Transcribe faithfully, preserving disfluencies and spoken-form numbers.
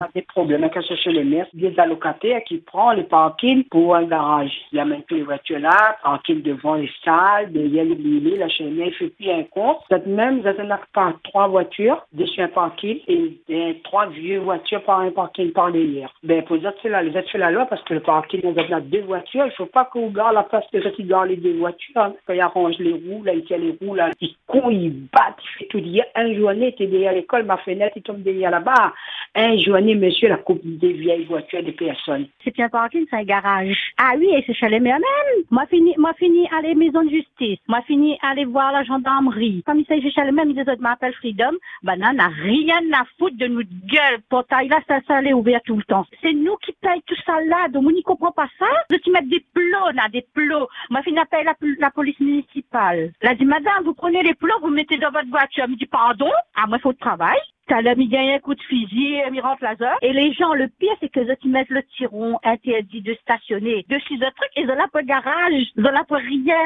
des problèmes avec chercher les maires, des allocataires qui prennent les parkings pour un garage. Il y a même plus les voitures là, parking devant les salles, derrière les lits, la chaîne, il fait plus un compte. Peut-être même, vous avez pas trois voitures dessus un parking et, et trois vieux voitures par un parking par derrière. Ben, pour ça, c'est là, les êtes fait la loi parce que le parking, vous avez deux voitures, il faut pas qu'on garde la place que qui garde les deux voitures, hein. Quand il arrange les roues, là, il tient les roues, là, il court, il bat, il fait tout dire. Un journée, t'es derrière l'école, ma fenêtre, il tombe derrière là-bas. Un journée, monsieur, la coupe des vieilles voitures des personnes. C'est un parking, c'est un garage. Ah oui, et c'est chez les maires même. Moi, fini, moi, fini à les maisons de justice. Moi, fini à aller voir la gendarmerie. Comme il s'agit chez les mêmes, ils disent, je m'appelle Freedom. Ben, non, n'a rien à foutre de notre gueule. Portail là, ça, ça, est ouvert tout le temps. C'est nous qui payons tout ça là. Donc, on n'y comprend pas ça. Je qui mettre des plots, là, des plots. Moi, fini à payer la, la police municipale. Elle a dit, madame, vous prenez les plots, vous mettez dans votre voiture. Elle me dit, pardon? Ah, moi, il faut le travail. Ça l'a mis gagne un coup de fusil, il rentre laser. Et les gens, le pire, c'est que ils mettent le tiron interdit de stationner dessus de trucs, ils ont là pour garage, ils ont là pour rien.